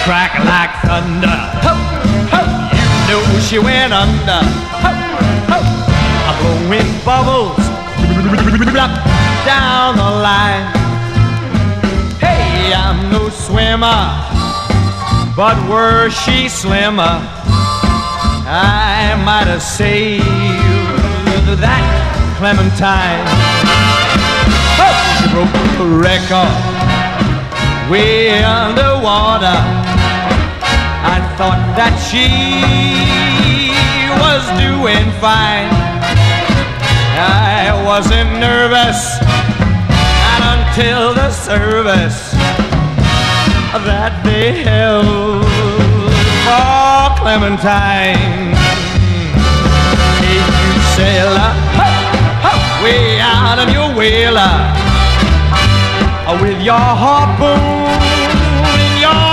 crack like thunder. Ho, ho, you know she went under. Ho, ho, blowing bubbles down the line. Hey, I'm no swimmer, but were she slimmer, I might have saved that Clementine. Oh, she broke the record way underwater. I thought that she was doing fine. I wasn't nervous, not until the service that they held for Clementine. Hey, you sailor, ho, ho, way out on your whaler, with your harpoon